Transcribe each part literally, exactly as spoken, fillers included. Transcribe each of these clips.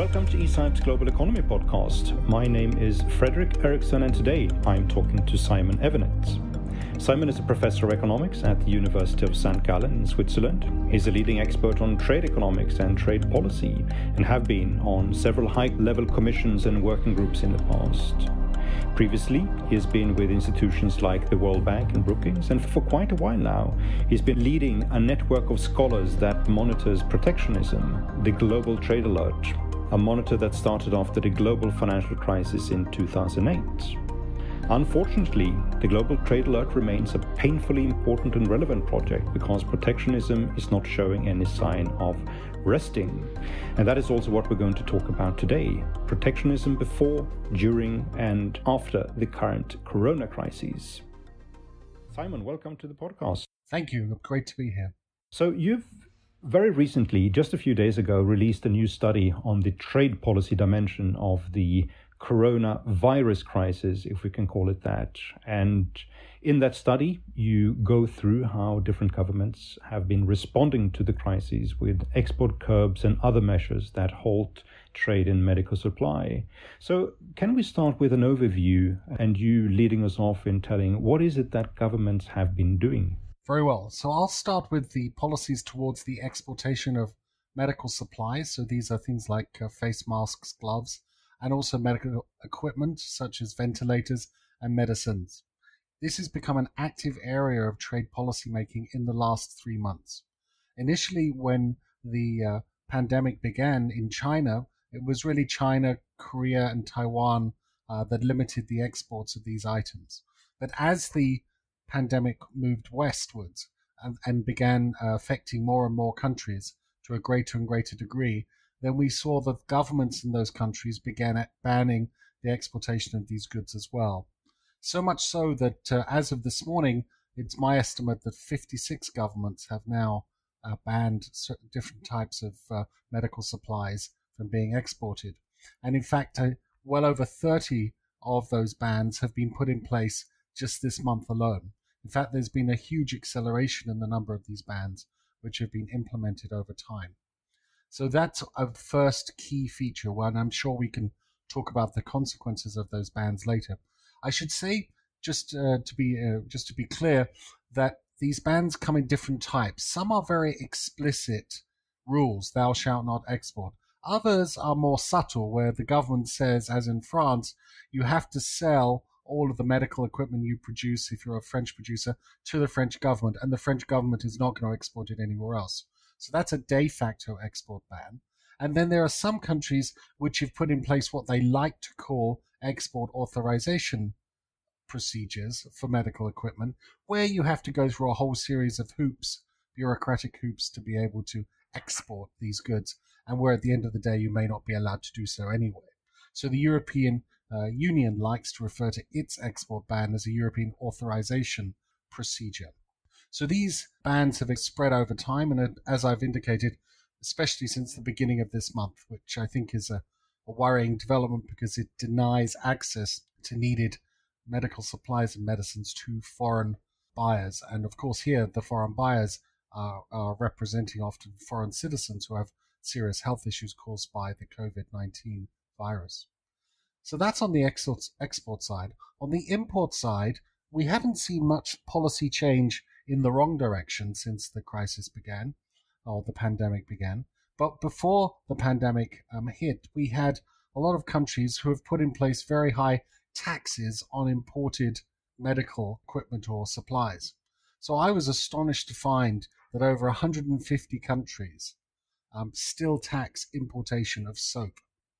Welcome to eSign's Global Economy Podcast. My name is Frederick Eriksson, and today I'm talking to Simon Evans. Simon is a professor of economics at the University of Saint Gallen in Switzerland. He's a leading expert on trade economics and trade policy, and have been on several high-level commissions and working groups in the past. Previously, he has been with institutions like the World Bank and Brookings, and for quite a while now, he's been leading a network of scholars that monitors protectionism, the Global Trade Alert, a monitor that started after the global financial crisis in two thousand eight. Unfortunately, the Global Trade Alert remains a painfully important and relevant project because protectionism is not showing any sign of resting. And that is also what we're going to talk about today. Protectionism before, during, and after the current corona crisis. Simon, welcome to the podcast. Thank you. Great to be here. So you've very recently, just a few days ago, released a new study on the trade policy dimension of the coronavirus crisis, if we can call it that. And in that study, you go through how different governments have been responding to the crisis with export curbs and other measures that halt trade in medical supply. So can we start with an overview and you leading us off in telling what is it that governments have been doing? Very well. So I'll start with the policies towards the exportation of medical supplies. So these are things like uh, face masks, gloves, and also medical equipment such as ventilators and medicines. This has become an active area of trade policy making in the last three months. Initially, when the uh, pandemic began in China, it was really China, Korea, and Taiwan uh, that limited the exports of these items. But as the pandemic moved westwards and, and began uh, affecting more and more countries to a greater and greater degree, then we saw that governments in those countries began banning the exportation of these goods as well. So much so that uh, as of this morning, it's my estimate that fifty-six governments have now uh, banned certain different types of uh, medical supplies from being exported. And in fact, uh, well over thirty of those bans have been put in place just this month alone. In fact, there's been a huge acceleration in the number of these bans, which have been implemented over time. So that's a first key feature, and I'm sure we can talk about the consequences of those bans later. I should say, just uh, to be uh, just to be clear, that these bans come in different types. Some are very explicit rules, thou shalt not export. Others are more subtle, where the government says, as in France, you have to sell all of the medical equipment you produce, if you're a French producer, to the French government, and the French government is not going to export it anywhere else. So that's a de facto export ban. And then there are some countries which have put in place what they like to call export authorization procedures for medical equipment, where you have to go through a whole series of hoops, bureaucratic hoops, to be able to export these goods, and where at the end of the day you may not be allowed to do so anyway. So the European uh, Union likes to refer to its export ban as a European authorization procedure. So these bans have spread over time, and as I've indicated, especially since the beginning of this month, which I think is a, a worrying development because it denies access to needed medical supplies and medicines to foreign buyers. And of course here, the foreign buyers are, are representing often foreign citizens who have serious health issues caused by the COVID nineteen virus. So that's on the export, export side. On the import side, we haven't seen much policy change in the wrong direction since the crisis began, or the pandemic began. But before the pandemic um, hit, we had a lot of countries who have put in place very high taxes on imported medical equipment or supplies. So I was astonished to find that over one hundred fifty countries um, still tax importation of soap.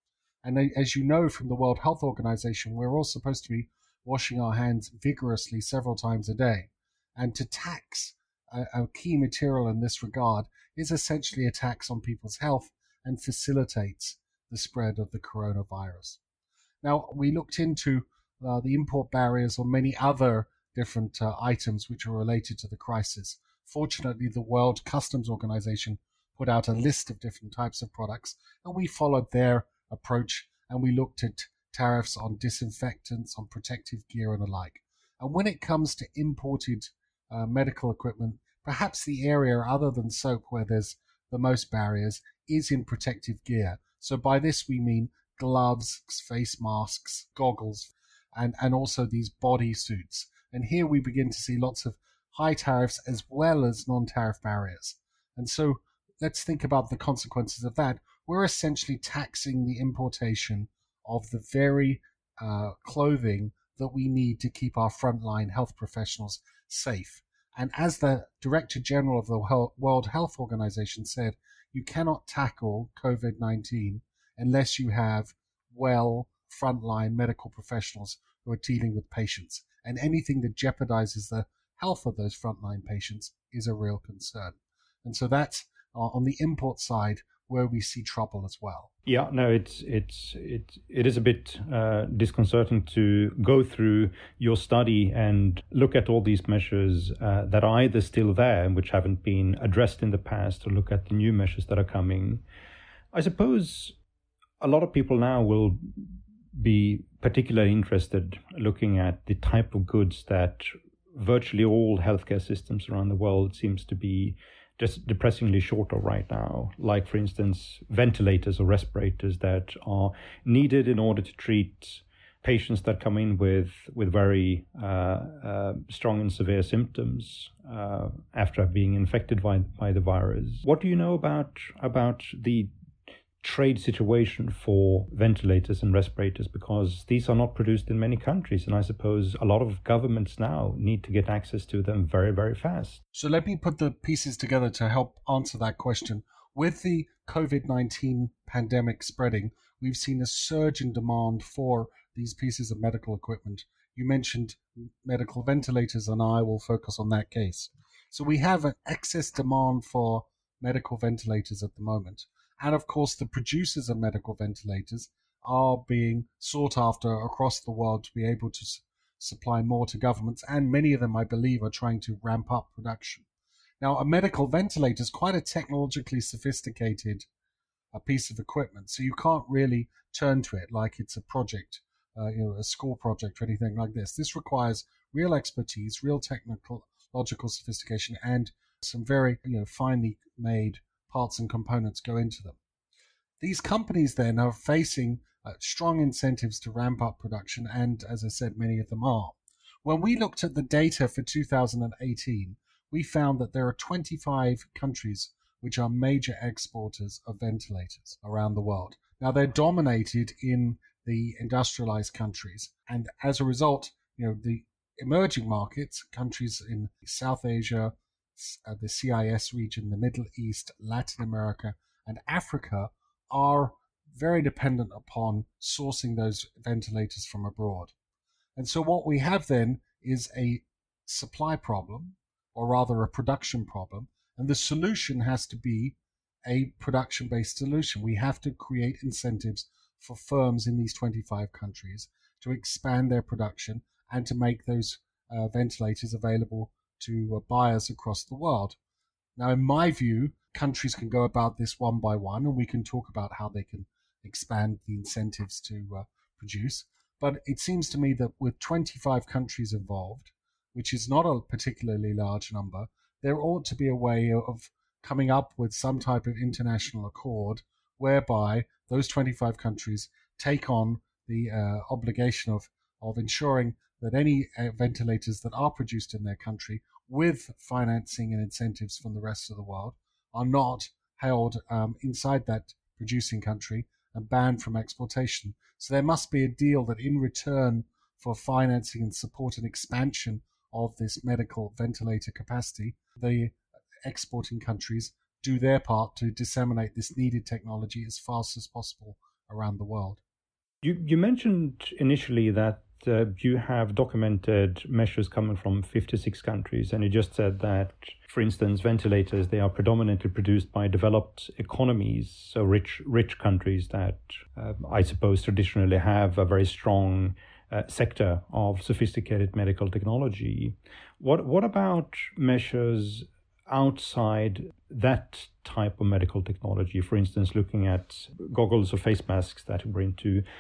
And as you know from the World Health Organization, we're all supposed to be washing our hands vigorously several times a day. And to tax a, a key material in this regard is essentially a tax on people's health and facilitates the spread of the coronavirus. Now, we looked into uh, the import barriers on many other different uh, items which are related to the crisis. Fortunately, the World Customs Organization put out a list of different types of products, and we followed their approach, and we looked at tariffs on disinfectants, on protective gear, and the like. And when it comes to imported uh, medical equipment, perhaps the area other than soap where there's the most barriers is in protective gear. So by this we mean gloves, face masks, goggles, and, and also these body suits. And here we begin to see lots of high tariffs as well as non-tariff barriers. And so let's think about the consequences of that. We're essentially taxing the importation of the very uh, clothing that we need to keep our frontline health professionals safe. And as the Director General of the World Health Organization said, you cannot tackle COVID nineteen unless you have well frontline medical professionals who are dealing with patients. And anything that jeopardizes the health of those frontline patients is a real concern. And so that's uh, on the import side where we see trouble as well. Yeah, no, it's it's it it is a bit uh, disconcerting to go through your study and look at all these measures uh, that are either still there and which haven't been addressed in the past, or look at the new measures that are coming. I suppose a lot of people now will be particularly interested looking at the type of goods that virtually all healthcare systems around the world seems to be just depressingly short of right now, like, for instance, ventilators or respirators that are needed in order to treat patients that come in with with very uh, uh, strong and severe symptoms uh, after being infected by, by the virus. What do you know about about the trade situation for ventilators and respirators, because these are not produced in many countries, and I suppose a lot of governments now need to get access to them very, very fast. So let me put the pieces together to help answer that question. With the COVID nineteen pandemic spreading, we've seen a surge in demand for these pieces of medical equipment. You mentioned medical ventilators, and I will focus on that case. So we have an excess demand for medical ventilators at the moment. And of course, the producers of medical ventilators are being sought after across the world to be able to s- supply more to governments. And many of them, I believe, are trying to ramp up production. Now, a medical ventilator is quite a technologically sophisticated a piece of equipment. So you can't really turn to it like it's a project, uh, you know, a school project or anything like this. This requires real expertise, real technological sophistication, and some very, you know, finely made parts and components go into them. These companies then are facing uh, strong incentives to ramp up production, and as I said, many of them are. When we looked at the data for two thousand eighteen, we found that there are twenty-five countries which are major exporters of ventilators around the world. Now, they're dominated in the industrialized countries, and as a result, you know, the emerging markets, countries in South Asia, Uh, the C I S region, the Middle East, Latin America, and Africa are very dependent upon sourcing those ventilators from abroad. And so what we have then is a supply problem, or rather a production problem, and the solution has to be a production-based solution. We have to create incentives for firms in these twenty-five countries to expand their production and to make those uh, ventilators available to uh, buyers across the world. Now, in my view, countries can go about this one by one, and we can talk about how they can expand the incentives to uh, produce. But it seems to me that with twenty-five countries involved, which is not a particularly large number, there ought to be a way of coming up with some type of international accord whereby those twenty-five countries take on the uh, obligation of, of ensuring that any uh, ventilators that are produced in their country with financing and incentives from the rest of the world are not held um, inside that producing country and banned from exportation. So there must be a deal that in return for financing and support and expansion of this medical ventilator capacity, the exporting countries do their part to disseminate this needed technology as fast as possible around the world. You, you mentioned initially that Uh, you have documented measures coming from fifty-six countries, and you just said that, for instance, ventilators, they are predominantly produced by developed economies, so rich rich countries that uh, I suppose traditionally have a very strong uh, sector of sophisticated medical technology. What what about measures outside that type of medical technology? For instance, looking at goggles or face masks that we're into.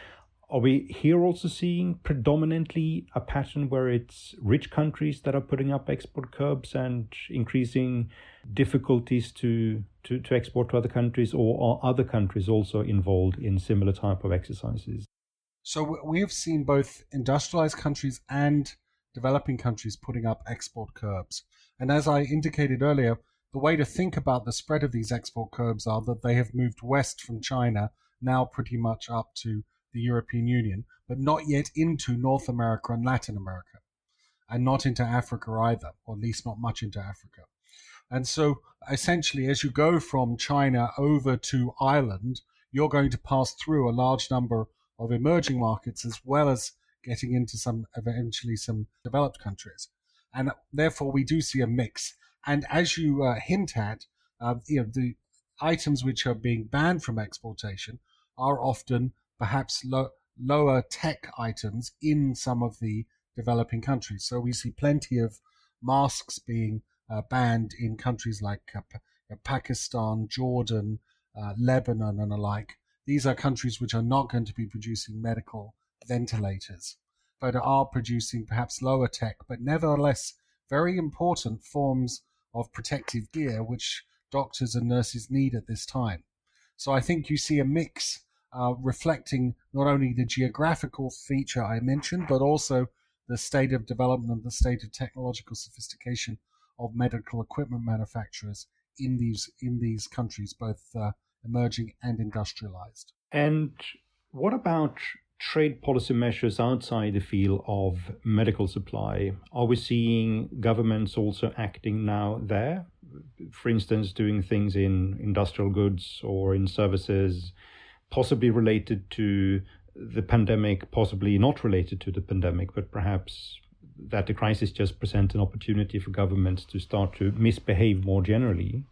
Are we here also seeing predominantly a pattern where it's rich countries that are putting up export curbs and increasing difficulties to, to, to export to other countries, or are other countries also involved in similar type of exercises? So we have seen both industrialized countries and developing countries putting up export curbs. And as I indicated earlier, the way to think about the spread of these export curbs are that they have moved west from China, now pretty much up to the European Union, but not yet into North America and Latin America, and not into Africa either, or at least not much into Africa. And so essentially, as you go from China over to Ireland, you're going to pass through a large number of emerging markets, as well as getting into some, eventually some developed countries. And therefore, we do see a mix. And as you uh, hint at, uh, you know, the items which are being banned from exportation are often perhaps lo- lower tech items in some of the developing countries. So we see plenty of masks being uh, banned in countries like uh, P- Pakistan, Jordan, uh, Lebanon, and the like. These are countries which are not going to be producing medical ventilators, but are producing perhaps lower tech, but nevertheless very important forms of protective gear which doctors and nurses need at this time. So I think you see a mix uh, reflecting not only the geographical feature I mentioned, but also the state of development, the state of technological sophistication of medical equipment manufacturers in these in these countries, both uh, emerging and industrialized. And what about trade policy measures outside the field of medical supply? Are we seeing governments also acting now there? For instance, doing things in industrial goods or in services, possibly related to the pandemic, possibly not related to the pandemic, but perhaps that the crisis just presents an opportunity for governments to start to misbehave more generally?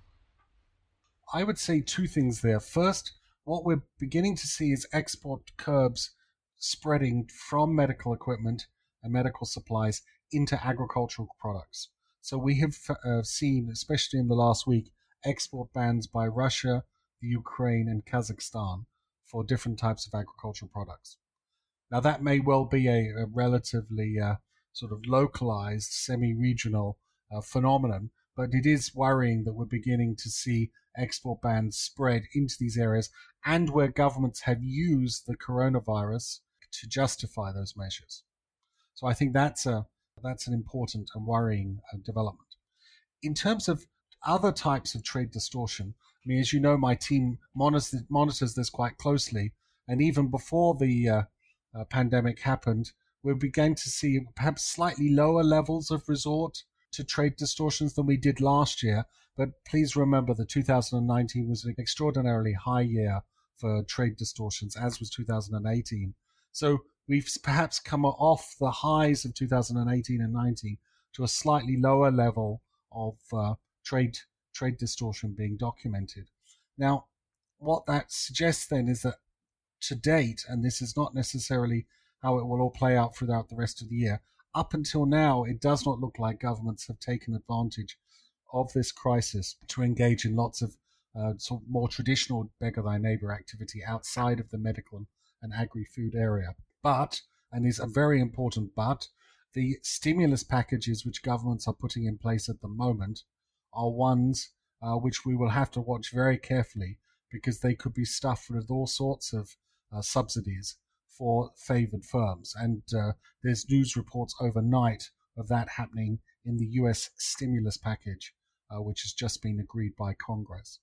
I would say two things there. First, what we're beginning to see is export curbs spreading from medical equipment and medical supplies into agricultural products. So we have uh, seen, especially in the last week, export bans by Russia, the Ukraine, and Kazakhstan for different types of agricultural products. Now, that may well be a, a relatively uh, sort of localized, semi-regional uh, phenomenon, but it is worrying that we're beginning to see export bans spread into these areas, and where governments have used the coronavirus to justify those measures. So I think that's a that's an important and worrying uh, development. In terms of other types of trade distortion, I mean, as you know, my team monitors, monitors this quite closely, and even before the uh, uh, pandemic happened, we began to see perhaps slightly lower levels of resort to trade distortions than we did last year. But please remember that two thousand nineteen was an extraordinarily high year for trade distortions, as was two thousand eighteen. So we've perhaps come off the highs of two thousand eighteen and nineteen to a slightly lower level of uh, trade trade distortion being documented. Now, what that suggests then is that to date, and this is not necessarily how it will all play out throughout the rest of the year, up until now, it does not look like governments have taken advantage of this crisis to engage in lots of uh, sort of more traditional beggar thy neighbor activity outside of the medical and agri-food area. But, and is a very important but, the stimulus packages which governments are putting in place at the moment are ones uh, which we will have to watch very carefully, because they could be stuffed with all sorts of uh, subsidies for favored firms. And uh, there's news reports overnight of that happening in the U S stimulus package, uh, which has just been agreed by Congress.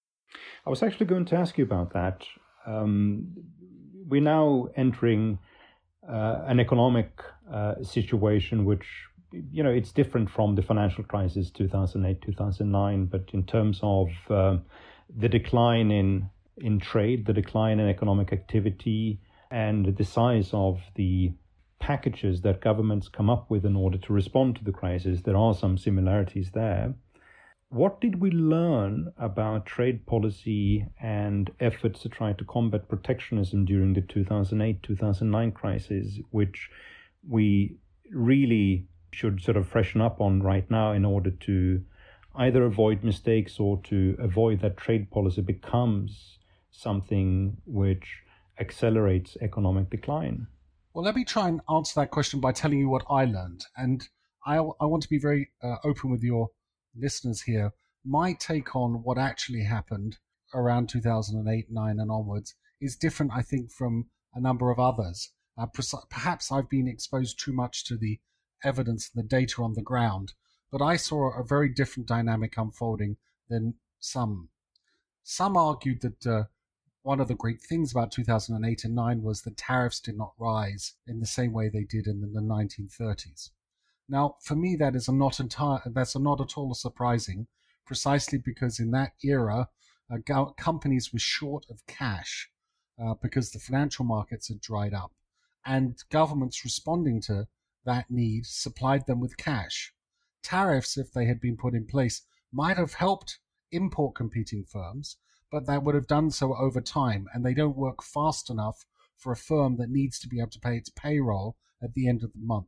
I was actually going to ask you about that. Um, we're now entering uh, an economic uh, situation which, you know, it's different from the financial crisis two thousand eight, two thousand nine, but in terms of um, the decline in in trade, the decline in economic activity, and the size of the packages that governments come up with in order to respond to the crisis, there are some similarities there. What did we learn about trade policy and efforts to try to combat protectionism during the two thousand eight, two thousand nine crisis, which we really should sort of freshen up on right now in order to either avoid mistakes or to avoid that trade policy becomes something which accelerates economic decline? Well, let me try and answer that question by telling you what I learned. And I, I want to be very uh, open with your listeners here. My take on what actually happened around two thousand eight, nine and onwards is different, I think, from a number of others. Uh, perhaps I've been exposed too much to the evidence and the data on the ground, but I saw a very different dynamic unfolding than some. Some argued that uh, one of the great things about two thousand eight and nine was that tariffs did not rise in the same way they did in the nineteen thirties. Now, for me, that is not entire, that's not at all surprising, precisely because in that era, uh, go- companies were short of cash uh, because the financial markets had dried up, and governments responding to that need supplied them with cash. Tariffs, if they had been put in place, might have helped import competing firms, but that would have done so over time, and they don't work fast enough for a firm that needs to be able to pay its payroll at the end of the month.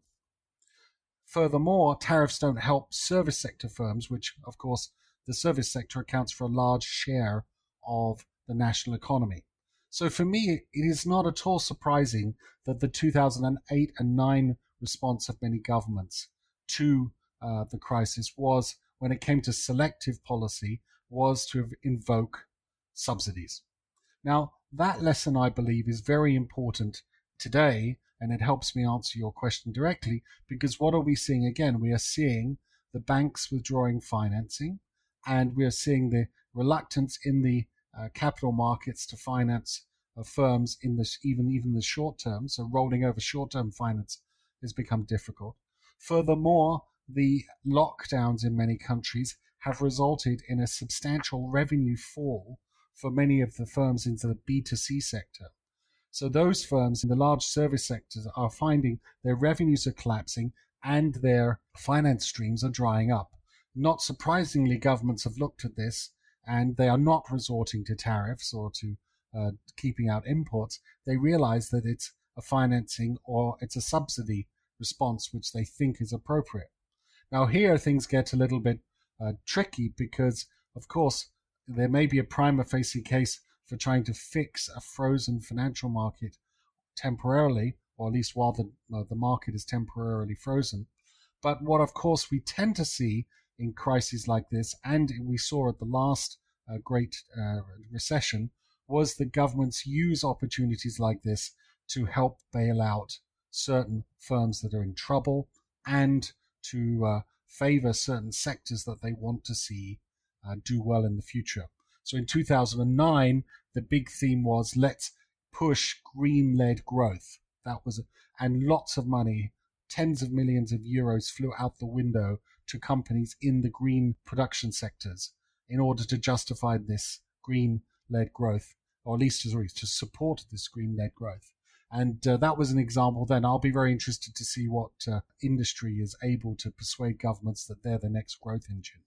Furthermore, tariffs don't help service sector firms, which, of course, the service sector accounts for a large share of the national economy. So for me, it is not at all surprising that the two thousand eight and nine response of many governments to uh, the crisis was, when it came to selective policy, was to invoke subsidies. Now, that lesson, I believe, is very important today, and it helps me answer your question directly, because what are we seeing again? We are seeing the banks withdrawing financing, and we are seeing the reluctance in the uh, capital markets to finance uh, firms in this, even, even the short term. So rolling over short-term finance has become difficult. Furthermore, the lockdowns in many countries have resulted in a substantial revenue fall for many of the firms into the B two C sector. So those firms in the large service sectors are finding their revenues are collapsing and their finance streams are drying up. Not surprisingly, governments have looked at this, and they are not resorting to tariffs or to uh, keeping out imports. They realize that it's a financing or it's a subsidy response which they think is appropriate. Now here things get a little bit uh, tricky because, of course, there may be a prima facie case for trying to fix a frozen financial market temporarily, or at least while the, uh, the market is temporarily frozen. But what, of course, we tend to see in crises like this, and we saw at the last uh, great uh, recession, was that governments use opportunities like this to help bail out certain firms that are in trouble and to uh, favor certain sectors that they want to see uh, do well in the future. So in two thousand nine, the big theme was let's push green-led growth. That was, and lots of money, tens of millions of euros flew out the window to companies in the green production sectors in order to justify this green-led growth, or at least sorry, to support this green-led growth. And uh, that was an example then. I'll be very interested to see what uh, industry is able to persuade governments that they're the next growth engine.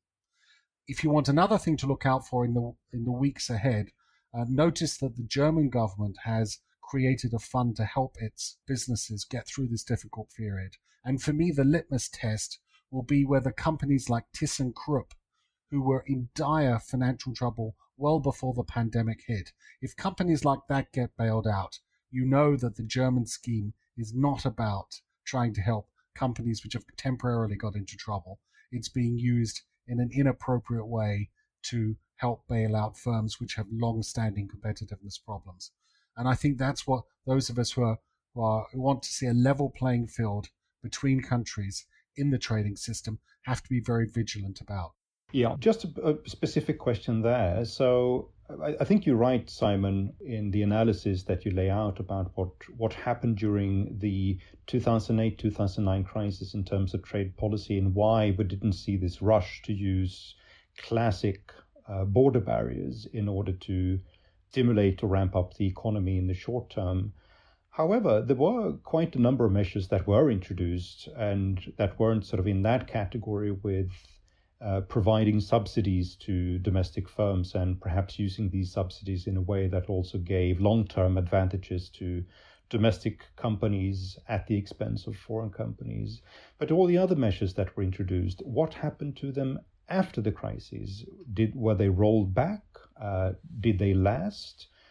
If you want another thing to look out for in the in the weeks ahead, uh, notice that the German government has created a fund to help its businesses get through this difficult period. And for me, the litmus test will be whether companies like ThyssenKrupp, who were in dire financial trouble well before the pandemic hit, if companies like that get bailed out, you know that the German scheme is not about trying to help companies which have temporarily got into trouble. It's being used in an inappropriate way to help bail out firms which have long-standing competitiveness problems. And I think that's what those of us who, are, who, are, who want to see a level playing field between countries in the trading system have to be very vigilant about. Yeah, just a, a specific question there. So I, I think you're right, Simon, in the analysis that you lay out about what, what happened during the two thousand eight two thousand nine crisis in terms of trade policy and why we didn't see this rush to use classic uh, border barriers in order to stimulate or ramp up the economy in the short term. However, there were quite a number of measures that were introduced and that weren't sort of in that category with Uh, providing subsidies to domestic firms and perhaps using these subsidies in a way that also gave long-term advantages to domestic companies at the expense of foreign companies. But all the other measures that were introduced, what happened to them after the crisis? Did, were they rolled back? Uh, did they last?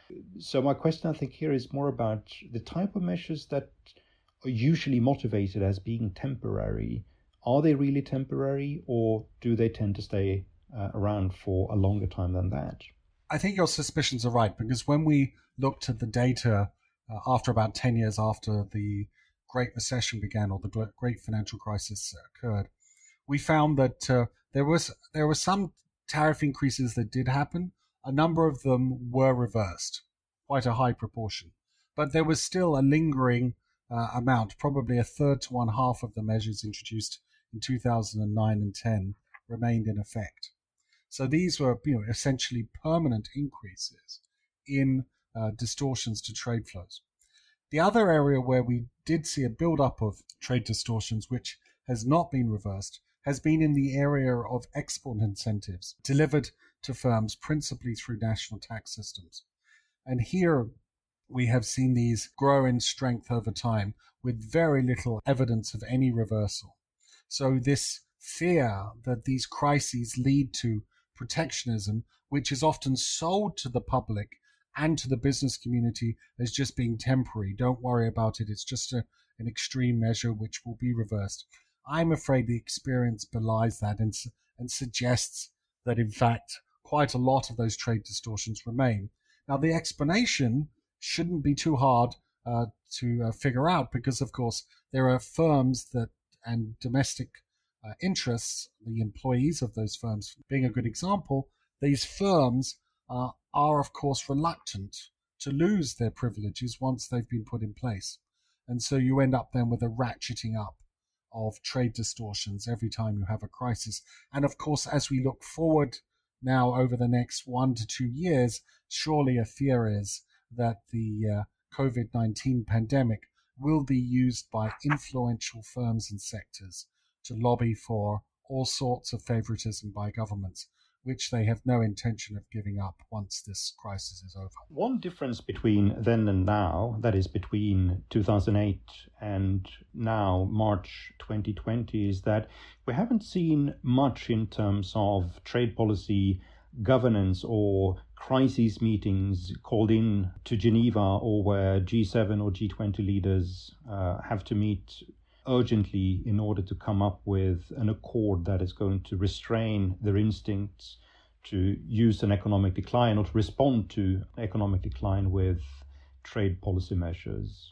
So my question, I think, here is more about the type of measures that are usually motivated as being temporary. Are they really temporary, or do they tend to stay uh, around for a longer time than that? I think your suspicions are right, because when we looked at the data uh, after about ten years after the Great Recession began, or the Great Financial Crisis occurred, we found that uh, there was there were some tariff increases that did happen. A number of them were reversed, quite a high proportion. But there was still a lingering uh, amount, probably a third to one half of the measures introduced in two thousand nine and ten remained in effect. So these were, you know, essentially permanent increases in uh, distortions to trade flows. The other area where we did see a build-up of trade distortions, which has not been reversed, has been in the area of export incentives delivered to firms principally through national tax systems. And here we have seen these grow in strength over time with very little evidence of any reversal. So this fear that these crises lead to protectionism, which is often sold to the public and to the business community as just being temporary. Don't worry about it. It's just a, an extreme measure which will be reversed. I'm afraid the experience belies that and, and suggests that, in fact, quite a lot of those trade distortions remain. Now, the explanation shouldn't be too hard uh, to uh, figure out, because, of course, there are firms that and domestic uh, interests, the employees of those firms being a good example. These firms uh, are, of course, reluctant to lose their privileges once they've been put in place. And so you end up then with a ratcheting up of trade distortions every time you have a crisis. And of course, as we look forward now over the next one to two years, surely a fear is that the uh, COVID nineteen pandemic will be used by influential firms and sectors to lobby for all sorts of favoritism by governments, which they have no intention of giving up once this crisis is over. One difference between then and now, that is between two thousand eight and now, March twenty twenty, is that we haven't seen much in terms of trade policy governance or crisis meetings called in to Geneva, or where G seven or G twenty leaders uh, have to meet urgently in order to come up with an accord that is going to restrain their instincts to use an economic decline or to respond to economic decline with trade policy measures.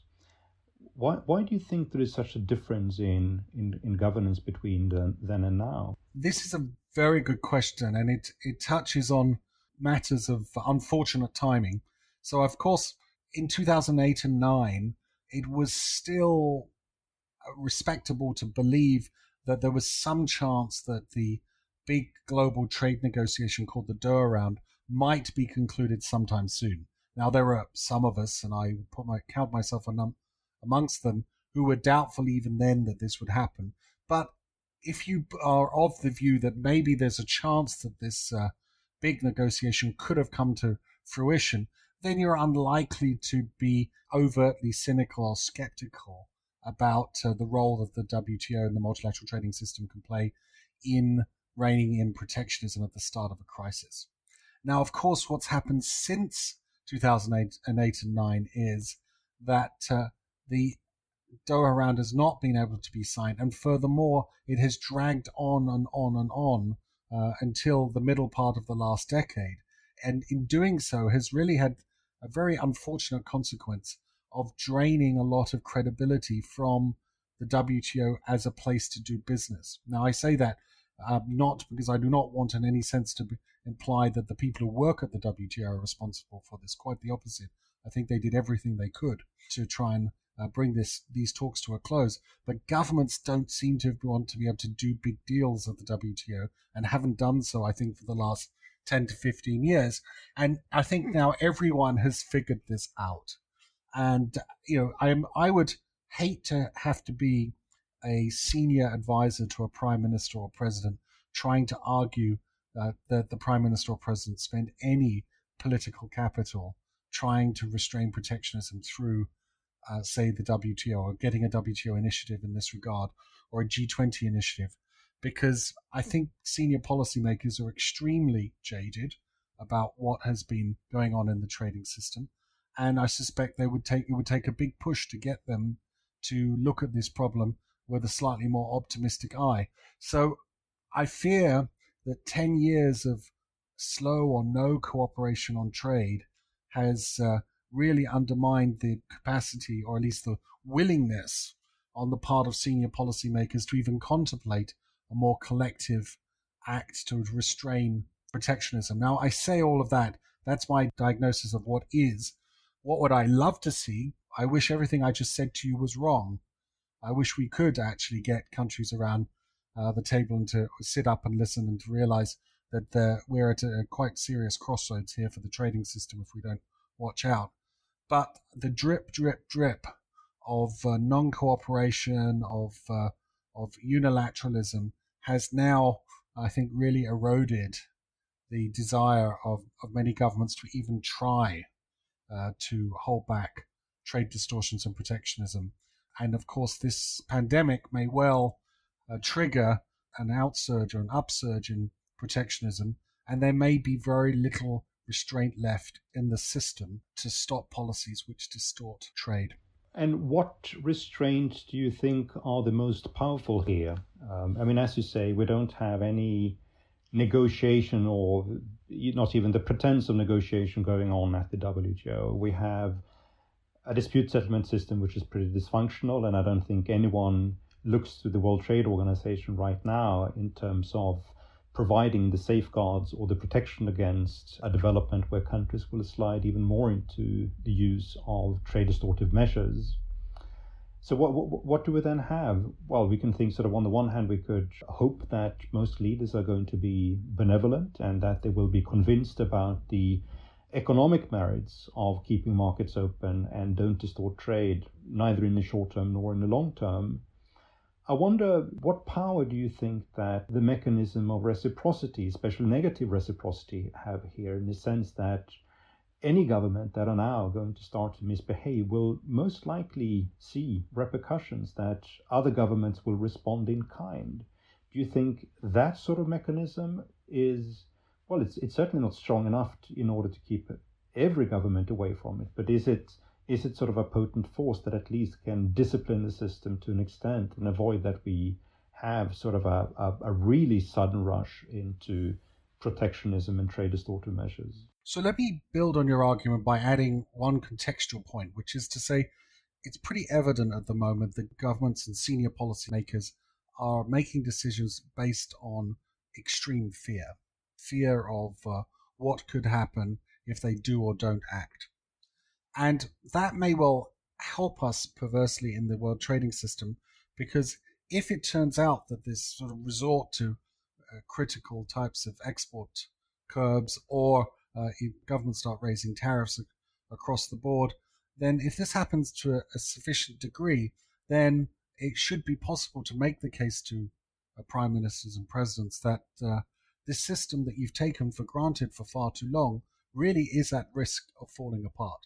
Why why do you think there is such a difference in, in, in governance between the, then and now? This is a very good question, and it, it touches on matters of unfortunate timing. So, of course, in two thousand eight and nine, it was still respectable to believe that there was some chance that the big global trade negotiation called the Doha Round might be concluded sometime soon. Now, there are some of us, and I put my count myself num- amongst them, who were doubtful even then that this would happen. But if you are of the view that maybe there's a chance that this uh, big negotiation could have come to fruition, then you're unlikely to be overtly cynical or skeptical about uh, the role that the W T O and the multilateral trading system can play in reining in protectionism at the start of a crisis. Now, of course, what's happened since two thousand eight and eight and nine is that uh, the Doha Round has not been able to be signed, and furthermore, it has dragged on and on and on uh, until the middle part of the last decade, and in doing so has really had a very unfortunate consequence of draining a lot of credibility from the W T O as a place to do business. Now, I say that uh, not because I do not want in any sense to be, imply that the people who work at the W T O are responsible for this. Quite the opposite. I think they did everything they could to try and uh, bring this these talks to a close. But governments don't seem to want to be able to do big deals at the W T O, and haven't done so, I think, for the last ten to fifteen years. And I think now everyone has figured this out. And, you know, I'm, I would hate to have to be a senior advisor to a prime minister or president trying to argue uh, that the prime minister or president spend any political capital trying to restrain protectionism through, uh, say, the W T O, or getting a W T O initiative in this regard, or a G twenty initiative, because I think senior policymakers are extremely jaded. about what has been going on in the trading system. And I suspect they would take it would take a big push to get them to look at this problem with a slightly more optimistic eye. So I fear that ten years of slow or no cooperation on trade has uh, really undermined the capacity, or at least the willingness, on the part of senior policymakers to even contemplate a more collective act to restrain protectionism. Now, I say all of that. That's my diagnosis of what is. What would I love to see? I wish everything I just said to you was wrong. I wish we could actually get countries around uh, the table and to sit up and listen and to realize that uh, we're at a quite serious crossroads here for the trading system if we don't watch out. But the drip, drip, drip of uh, non-cooperation, of uh, of unilateralism has now, I think, really eroded the desire of, of many governments to even try uh, to hold back trade distortions and protectionism. And of course, this pandemic may well uh, trigger an outsurge or an upsurge in protectionism, and there may be very little restraint left in the system to stop policies which distort trade. And what restraints do you think are the most powerful here? Um, I mean, as you say, we don't have any negotiation or not even the pretense of negotiation going on at the W T O. We have a dispute settlement system which is pretty dysfunctional, and I don't think anyone looks to the World Trade Organization right now in terms of providing the safeguards or the protection against a development where countries will slide even more into the use of trade distortive measures. So what, what what do we then have? Well, we can think sort of on the one hand, we could hope that most leaders are going to be benevolent and that they will be convinced about the economic merits of keeping markets open and don't distort trade, neither in the short term nor in the long term. I wonder, what power do you think that the mechanism of reciprocity, especially negative reciprocity, have here, in the sense that any government that are now going to start to misbehave will most likely see repercussions that other governments will respond in kind? Do you think that sort of mechanism is, well, it's it's certainly not strong enough to, in order to keep every government away from it, but is it Is it sort of a potent force that at least can discipline the system to an extent and avoid that we have sort of a, a, a really sudden rush into protectionism and trade distortive measures? So let me build on your argument by adding one contextual point, which is to say it's pretty evident at the moment that governments and senior policymakers are making decisions based on extreme fear, fear of uh, what could happen if they do or don't act. And that may well help us perversely in the world trading system, because if it turns out that this sort of resort to uh, critical types of export curbs, or uh, if governments start raising tariffs ac- across the board, then if this happens to a, a sufficient degree, then it should be possible to make the case to uh, prime ministers and presidents that uh, this system that you've taken for granted for far too long really is at risk of falling apart.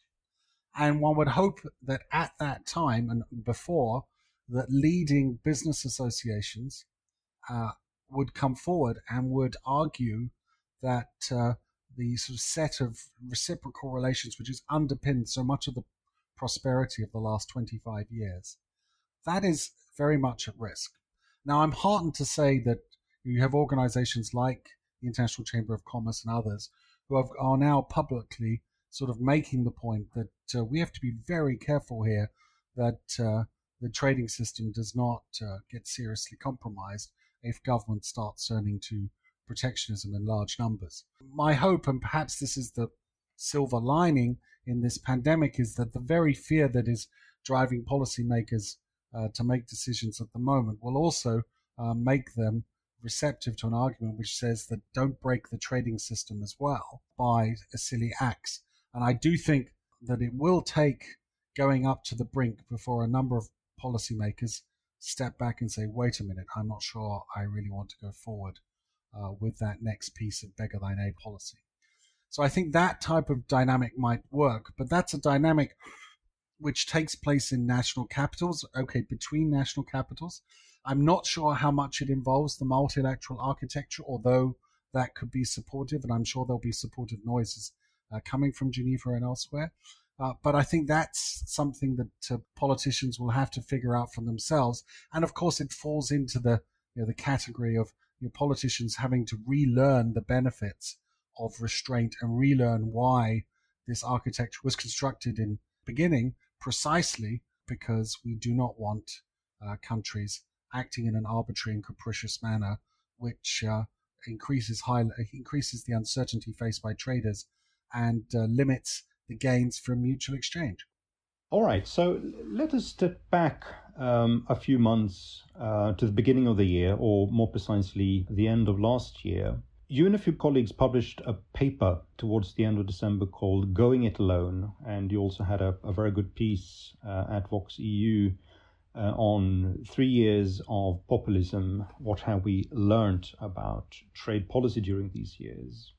And one would hope that at that time and before, that leading business associations uh, would come forward and would argue that uh, the sort of set of reciprocal relations which has underpinned so much of the prosperity of the last twenty-five years, that is very much at risk. Now, I'm heartened to say that you have organizations like the International Chamber of Commerce and others who have, are now publicly sort of making the point that uh, we have to be very careful here that uh, the trading system does not uh, get seriously compromised if government starts turning to protectionism in large numbers. My hope, and perhaps this is the silver lining in this pandemic, is that the very fear that is driving policymakers uh, to make decisions at the moment will also uh, make them receptive to an argument which says that don't break the trading system as well by silly acts. And I do think that it will take going up to the brink before a number of policymakers step back and say, wait a minute, I'm not sure I really want to go forward uh, with that next piece of beggar thine aid policy. So I think that type of dynamic might work, but that's a dynamic which takes place in national capitals, okay, between national capitals. I'm not sure how much it involves the multilateral architecture, although that could be supportive, and I'm sure there'll be supportive noises uh, coming from Geneva and elsewhere. Uh, but I think that's something that uh, politicians will have to figure out for themselves. And of course, it falls into the you know, the category of you know, politicians having to relearn the benefits of restraint and relearn why this architecture was constructed in the beginning, precisely because we do not want uh, countries acting in an arbitrary and capricious manner, which uh, increases high increases the uncertainty faced by traders and uh, limits the gains from mutual exchange. All right, so let us step back um, a few months uh, to the beginning of the year, or more precisely, the end of last year. You and a few colleagues published a paper towards the end of December called Going It Alone, and you also had a, a very good piece uh, at Vox E U uh, on three years of populism. What have we learned about trade policy during these years?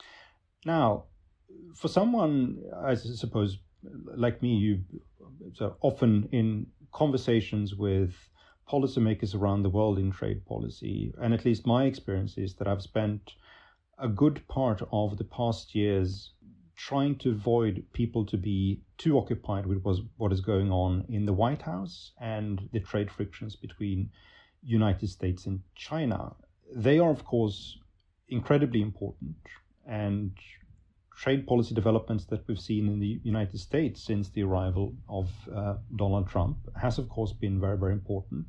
Now, for someone, I suppose, like me, you so often in conversations with policymakers around the world in trade policy, and at least my experience is that I've spent a good part of the past years trying to avoid people to be too occupied with what is going on in the White House and the trade frictions between United States and China. They are, of course, incredibly important, and trade policy developments that we've seen in the United States since the arrival of uh, Donald Trump has, of course, been very, very important.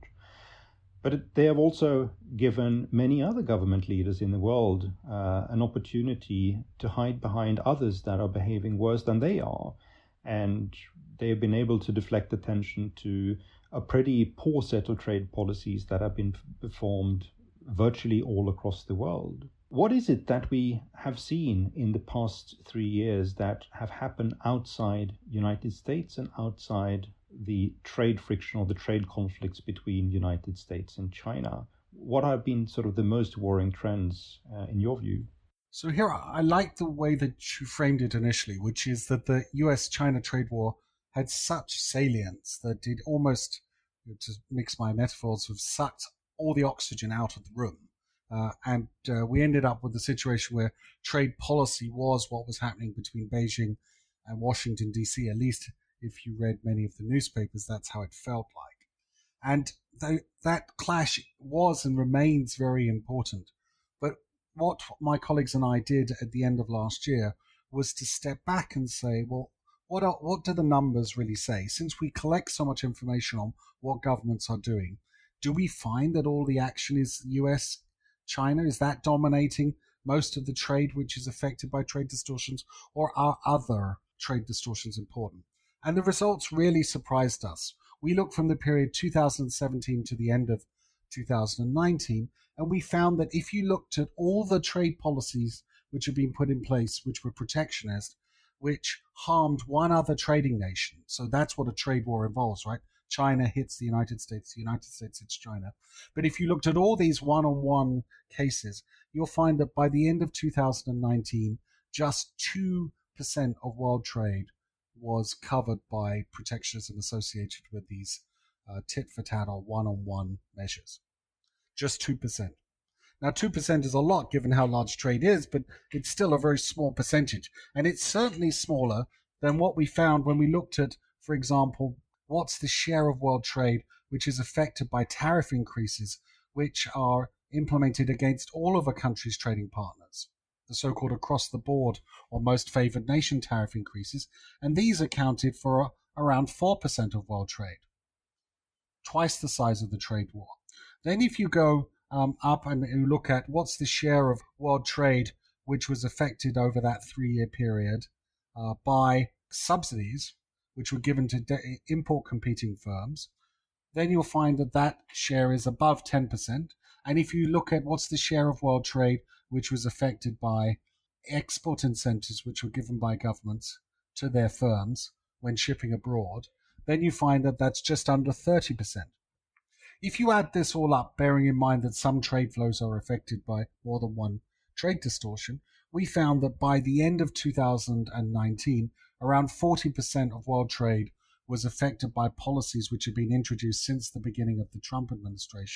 But they have also given many other government leaders in the world uh, an opportunity to hide behind others that are behaving worse than they are. And they have been able to deflect attention to a pretty poor set of trade policies that have been performed virtually all across the world. What is it that we have seen in the past three years that have happened outside the United States and outside the trade friction or the trade conflicts between United States and China? What have been sort of the most worrying trends uh, in your view? So here, I like the way that you framed it initially, which is that the U S China trade war had such salience that it almost, to mix my metaphors, have sucked all the oxygen out of the room. Uh, and uh, we ended up with a situation where trade policy was what was happening between Beijing and Washington, D C. At least if you read many of the newspapers, that's how it felt like. And th- that clash was and remains very important. But what my colleagues and I did at the end of last year was to step back and say, well, what are, what do the numbers really say? Since we collect so much information on what governments are doing, do we find that all the action is U S China? Is that dominating most of the trade which is affected by trade distortions, or are other trade distortions important? And the results really surprised us. We looked from the period two thousand seventeen to the end of two thousand nineteen, and we found that if you looked at all the trade policies which have been put in place, which were protectionist, which harmed one other trading nation, so that's what a trade war involves, right? China hits the United States, the United States hits China. But if you looked at all these one-on-one cases, you'll find that by the end of two thousand nineteen, just two percent of world trade was covered by protectionism associated with these uh, tit-for-tat or one-on-one measures. Just two percent. Now, two percent is a lot given how large trade is, but it's still a very small percentage. And it's certainly smaller than what we found when we looked at, for example, what's the share of world trade which is affected by tariff increases which are implemented against all of a country's trading partners, the so-called across-the-board or most favored nation tariff increases, and these accounted for around four percent of world trade, twice the size of the trade war. Then if you go um, up and you look at what's the share of world trade which was affected over that three-year period uh, by subsidies, which were given to de- import competing firms, then you'll find that that share is above ten percent. And if you look at what's the share of world trade which was affected by export incentives which were given by governments to their firms when shipping abroad, then you find that that's just under thirty percent. If you add this all up, bearing in mind that some trade flows are affected by more than one trade distortion, we found that by the end of two thousand nineteen, around forty percent of world trade was affected by policies which had been introduced since the beginning of the Trump administration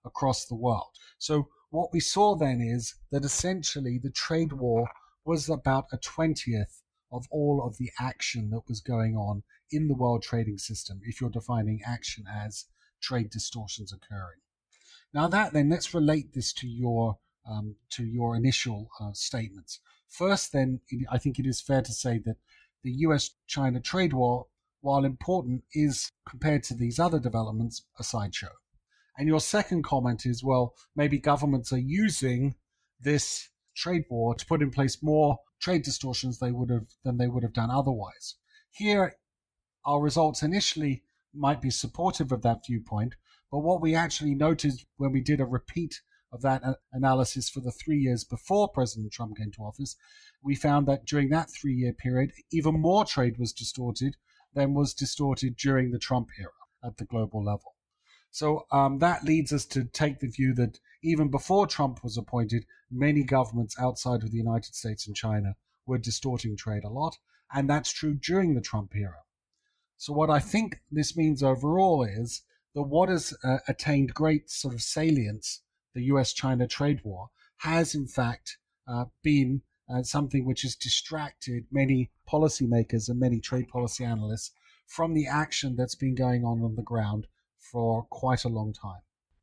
across the world. So what we saw then is that essentially the trade war was about a twentieth of all of the action that was going on in the world trading system, if you're defining action as trade distortions occurring. Now that then, let's relate this to your um, to your initial uh, statements. First then, I think it is fair to say that the U S China trade war, while important, is, compared to these other developments, a sideshow. And your second comment is, well, maybe governments are using this trade war to put in place more trade distortions they would have than they would have done otherwise. Here, our results initially might be supportive of that viewpoint, but what we actually noticed when we did a repeat of that analysis for the three years before President Trump came to office, we found that during that three-year period, even more trade was distorted than was distorted during the Trump era at the global level. So um, that leads us to take the view that even before Trump was appointed, many governments outside of the United States and China were distorting trade a lot, and that's true during the Trump era. So what I think this means overall is that what has uh, attained great sort of salience, the U S China trade war, has in fact uh, been uh, something which has distracted many policymakers and many trade policy analysts from the action that's been going on on the ground for quite a long time.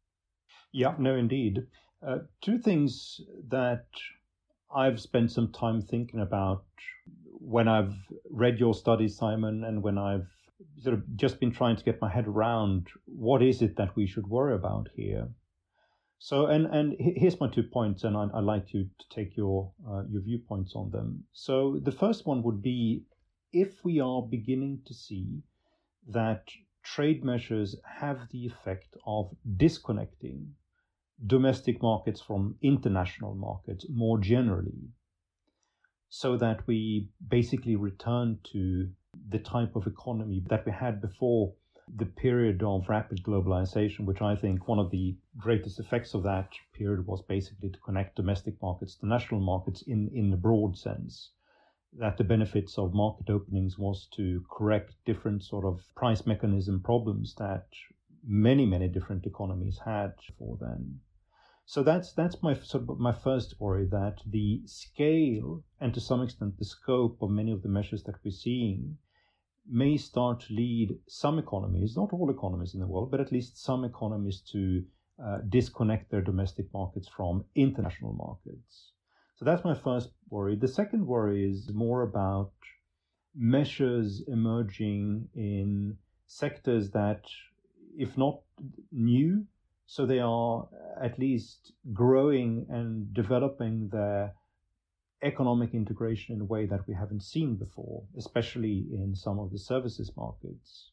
Yeah, no, indeed. Uh, two things that I've spent some time thinking about when I've read your studies, Simon, and when I've sort of just been trying to get my head around what is it that we should worry about here. So, and, and here's my two points, and I'd, I'd like you to take your uh, your viewpoints on them. So the first one would be, if we are beginning to see that trade measures have the effect of disconnecting domestic markets from international markets more generally, so that we basically return to the type of economy that we had before the period of rapid globalization, which I think one of the greatest effects of that period was basically to connect domestic markets to national markets in, in the broad sense. That the benefits of market openings was to correct different sort of price mechanism problems that many, many different economies had before then. So that's that's my sort of my first worry, that the scale and to some extent the scope of many of the measures that we're seeing may start to lead some economies, not all economies in the world, but at least some economies to uh, disconnect their domestic markets from international markets. So that's my first worry. The second worry is more about measures emerging in sectors that, if not new, so they are at least growing and developing their economic integration in a way that we haven't seen before, especially in some of the services markets.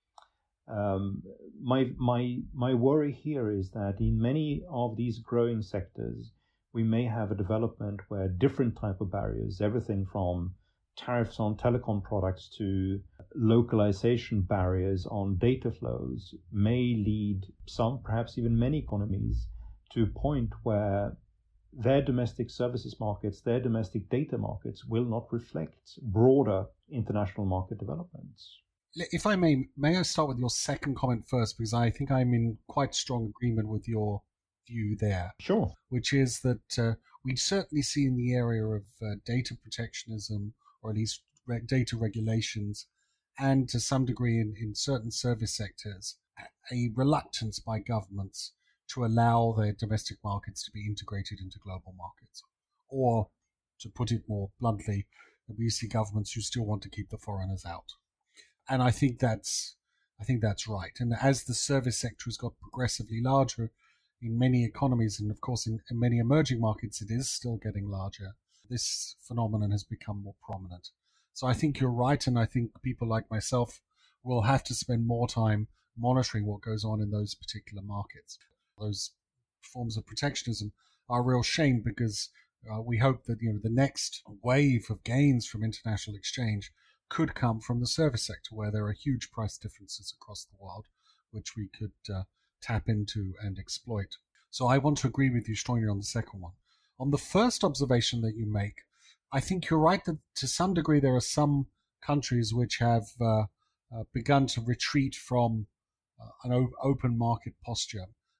Um, my, my, my worry here is that in many of these growing sectors, we may have a development where different type of barriers, everything from tariffs on telecom products to localization barriers on data flows, may lead some, perhaps even many economies to a point where their domestic services markets, their domestic data markets will not reflect broader international market developments. If I may, may I start with your second comment first, because I think I'm in quite strong agreement with your view there. Sure. Which is that uh, we certainly see in the area of uh, data protectionism, or at least re- data regulations, and to some degree in, in certain service sectors, a reluctance by governments to allow their domestic markets to be integrated into global markets. Or, to put it more bluntly, we see governments who still want to keep the foreigners out. And I think that's I think that's right. And as the service sector has got progressively larger in many economies, and of course in, in many emerging markets it is still getting larger, this phenomenon has become more prominent. So I think you're right, and I think people like myself will have to spend more time monitoring what goes on in those particular markets. Those forms of protectionism are a real shame, because uh, we hope that you know the next wave of gains from international exchange could come from the service sector, where there are huge price differences across the world, which we could uh, tap into and exploit. So I want to agree with you strongly on the second one. On the first observation that you make, I think you're right that to some degree there are some countries which have uh, uh, begun to retreat from uh, an o- open market posture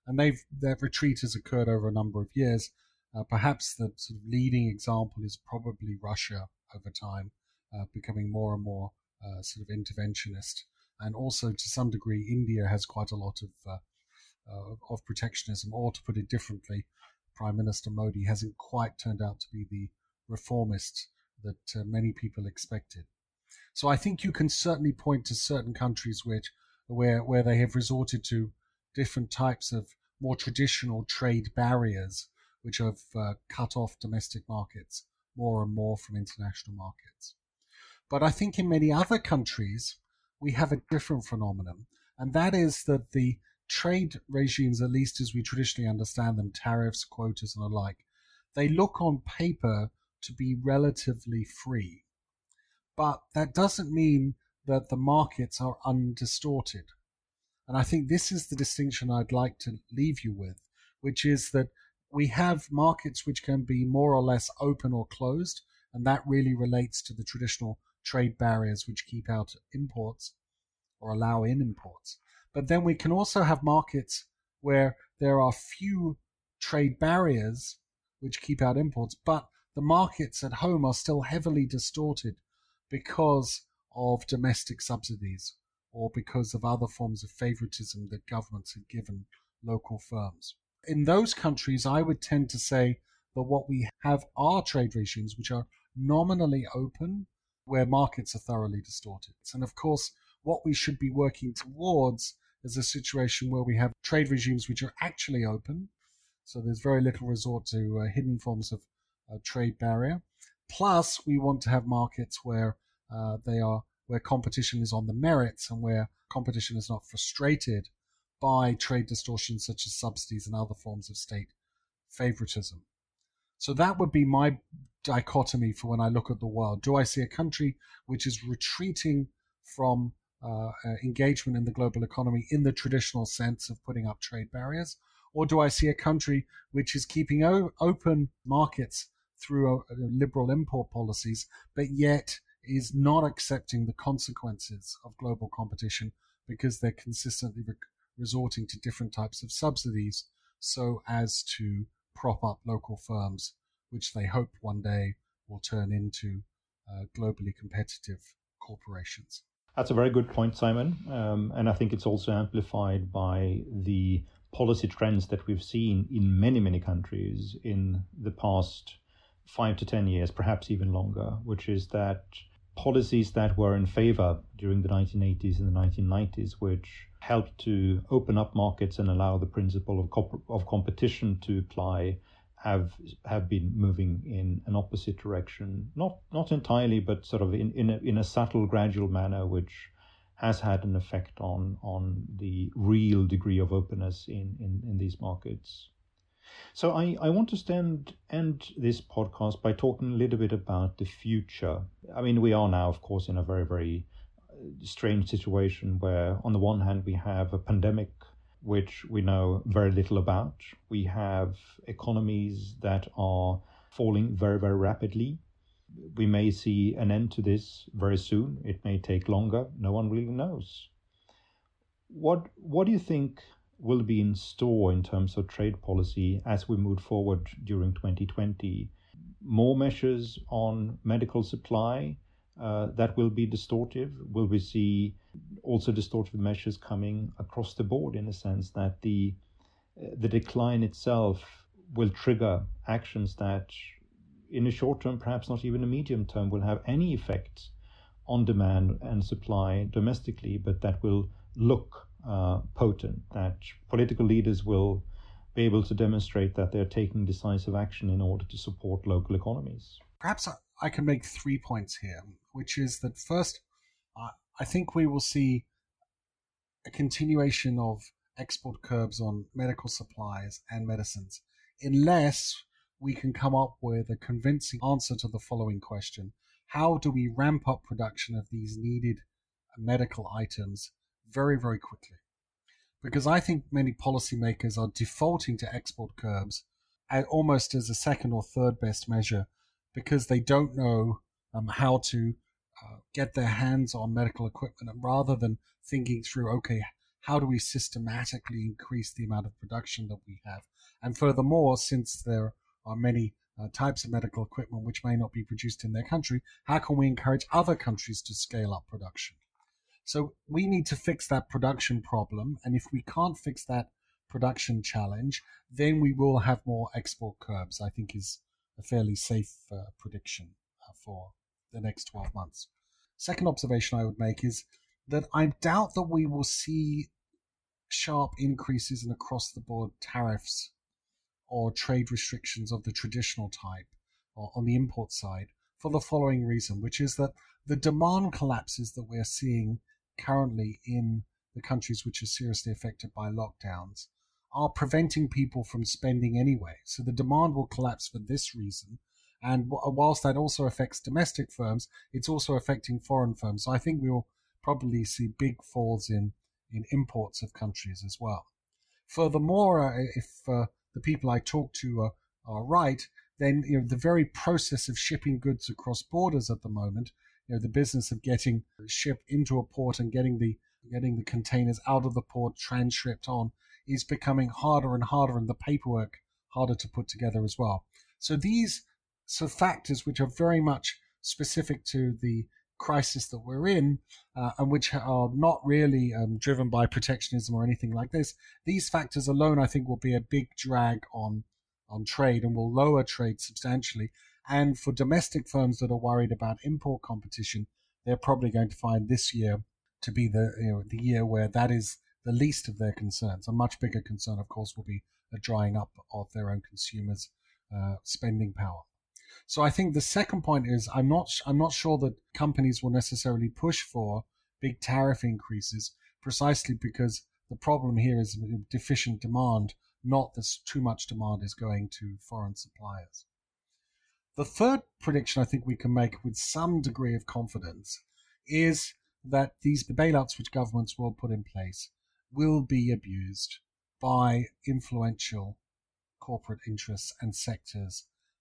And they've their retreat has occurred over a number of years. Uh, perhaps the sort of leading example is probably Russia over time, uh, becoming more and more uh, sort of interventionist. And also, to some degree, India has quite a lot of uh, uh, of protectionism. Or to put it differently, Prime Minister Modi hasn't quite turned out to be the reformist that uh, many people expected. So I think you can certainly point to certain countries which, where where they have resorted to different types of more traditional trade barriers, which have uh, cut off domestic markets more and more from international markets. But I think in many other countries, we have a different phenomenon, and that is that the trade regimes, at least as we traditionally understand them, tariffs, quotas, and the like, they look on paper to be relatively free. But that doesn't mean that the markets are undistorted. And I think this is the distinction I'd like to leave you with, which is that we have markets which can be more or less open or closed, and that really relates to the traditional trade barriers which keep out imports or allow in imports. But then we can also have markets where there are few trade barriers which keep out imports, but the markets at home are still heavily distorted because of domestic subsidies or because of other forms of favoritism that governments have given local firms. In those countries, I would tend to say that what we have are trade regimes which are nominally open, where markets are thoroughly distorted. And of course, what we should be working towards is a situation where we have trade regimes which are actually open, so there's very little resort to uh, hidden forms of uh, trade barrier. Plus, we want to have markets where uh, they are where competition is on the merits and where competition is not frustrated by trade distortions such as subsidies and other forms of state favoritism. So that would be my dichotomy for when I look at the world. Do I see a country which is retreating from uh, uh, engagement in the global economy in the traditional sense of putting up trade barriers? Or do I see a country which is keeping o- open markets through uh, liberal import policies, but yet is not accepting the consequences of global competition because they're consistently re- resorting to different types of subsidies so as to prop up local firms, which they hope one day will turn into uh, globally competitive corporations. That's a very good point, Simon. Um, and I think it's also amplified by the policy trends that we've seen in many, many countries in the past five to ten years, perhaps even longer, which is that policies that were in favor during the nineteen eighties and the nineteen nineties, which helped to open up markets and allow the principle of co- of competition to apply, have have been moving in an opposite direction. Not not entirely, but sort of in in a, in a subtle, gradual manner, which has had an effect on on the real degree of openness in in, in these markets. So I, I want to stand, end this podcast by talking a little bit about the future. I mean, we are now, of course, in a very, very strange situation where, on the one hand, we have a pandemic which we know very little about. We have economies that are falling very, very rapidly. We may see an end to this very soon. It may take longer. No one really knows. What What do you think will be in store in terms of trade policy as we move forward during twenty twenty? More measures on medical supply uh, that will be distortive? Will we see also distortive measures coming across the board, in a sense that the uh, the decline itself will trigger actions that in the short term, perhaps not even the medium term, will have any effect on demand and supply domestically, but that will look Uh, potent, that political leaders will be able to demonstrate that they're taking decisive action in order to support local economies? Perhaps I can make three points here, which is that first, uh, I think we will see a continuation of export curbs on medical supplies and medicines, unless we can come up with a convincing answer to the following question: how do we ramp up production of these needed medical items very, very quickly? Because I think many policymakers are defaulting to export curbs at almost as a second or third best measure because they don't know um, how to uh, get their hands on medical equipment, and rather than thinking through, okay, how do we systematically increase the amount of production that we have? And furthermore, since there are many uh, types of medical equipment which may not be produced in their country, how can we encourage other countries to scale up production? So we need to fix that production problem. And if we can't fix that production challenge, then we will have more export curbs, I think is a fairly safe uh, prediction uh, for the next twelve months. Second observation I would make is that I doubt that we will see sharp increases in across-the-board tariffs or trade restrictions of the traditional type or on the import side for the following reason, which is that the demand collapses that we're seeing currently in the countries which are seriously affected by lockdowns are preventing people from spending anyway. So the demand will collapse for this reason. And whilst that also affects domestic firms, it's also affecting foreign firms. So I think we will probably see big falls in, in imports of countries as well. Furthermore, uh, if uh, the people I talk to are, are right, then you know the very process of shipping goods across borders at the moment, you know, the business of getting shipped into a port and getting the getting the containers out of the port, transshipped on, is becoming harder and harder, and the paperwork harder to put together as well. So these so factors which are very much specific to the crisis that we're in, uh, and which are not really um, driven by protectionism or anything like this, these factors alone, I think, will be a big drag on on trade and will lower trade substantially. And for domestic firms that are worried about import competition, they're probably going to find this year to be the you know the year where that is the least of their concerns. A much bigger concern, of course, will be a drying up of their own consumers' uh, spending power. So I think the second point is I'm not I'm not sure that companies will necessarily push for big tariff increases, precisely because the problem here is deficient demand, not that too much demand is going to foreign suppliers. The third prediction I think we can make with some degree of confidence is that these bailouts which governments will put in place will be abused by influential corporate interests and sectors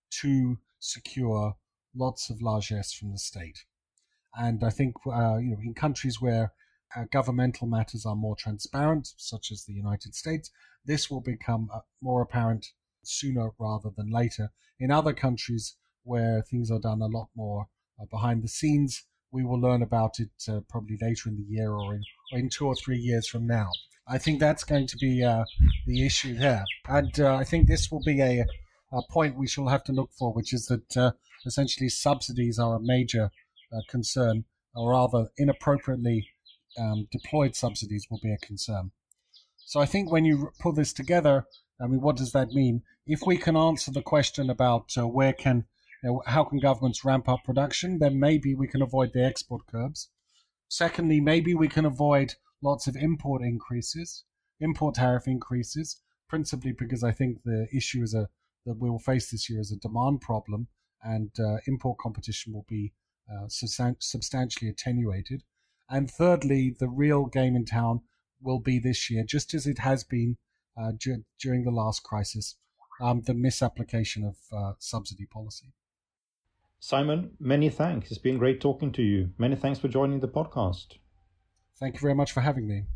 to secure lots of largesse from the state. And I think uh, you know, in countries where uh, governmental matters are more transparent, such as the United States, this will become uh, more apparent sooner rather than later. In other countries where things are done a lot more uh, behind the scenes, we will learn about it uh, probably later in the year or in, or in two or three years from now. I think that's going to be uh, the issue there. And uh, I think this will be a, a point we shall have to look for, which is that uh, essentially subsidies are a major uh, concern, or rather inappropriately um, deployed subsidies will be a concern. So I think when you pull this together, I mean, what does that mean? If we can answer the question about uh, where can, you know, how can governments ramp up production, then maybe we can avoid the export curbs. Secondly, maybe we can avoid lots of import increases, import tariff increases, principally because I think the issue is a that we will face this year is a demand problem, and uh, import competition will be uh, substan- substantially attenuated. And thirdly, the real game in town will be this year, just as it has been uh, dur- during the last crisis, um, the misapplication of uh, subsidy policy. Simon, many thanks. It's been great talking to you. Many thanks for joining the podcast. Thank you very much for having me.